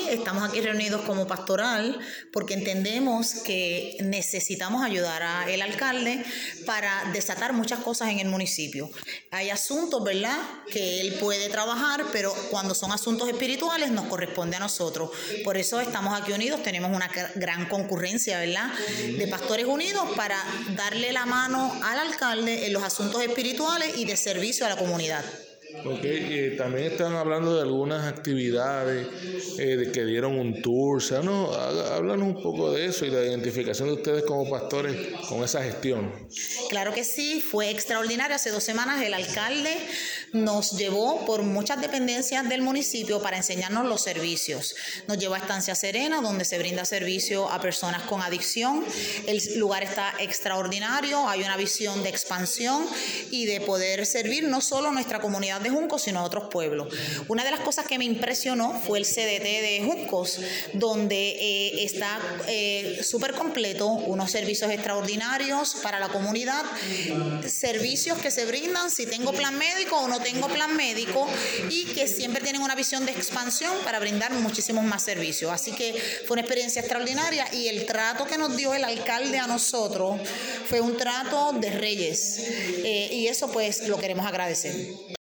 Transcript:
estamos aquí reunidos como pastoral porque entendemos que necesitamos ayudar al alcalde para desatar muchas cosas en el municipio. Hay asuntos, ¿verdad?, que él puede trabajar, pero cuando son asuntos espirituales nos corresponde a nosotros. Por eso estamos aquí unidos, tenemos una gran concurrencia, ¿verdad?, de Pastores Unidos para darle la mano al alcalde en los asuntos espirituales y de servicio a la comunidad. Okay, también están hablando de algunas actividades de que dieron un tour, o sea, no, háblanos un poco de eso y la identificación de ustedes como pastores con esa gestión. Claro que sí, fue extraordinario. Hace 2 semanas el alcalde nos llevó por muchas dependencias del municipio para enseñarnos los servicios. Nos llevó a Estancia Serena, donde se brinda servicio a personas con adicción. El lugar está extraordinario, hay una visión de expansión y de poder servir no solo a nuestra comunidad de Juncos, sino a otros pueblos. Una de las cosas que me impresionó fue el CDT de Juncos, donde está súper completo, unos servicios extraordinarios para la comunidad, servicios que se brindan si tengo plan médico o no tengo plan médico y que siempre tienen una visión de expansión para brindar muchísimos más servicios. Así que fue una experiencia extraordinaria y el trato que nos dio el alcalde a nosotros fue un trato de reyes y eso pues lo queremos agradecer.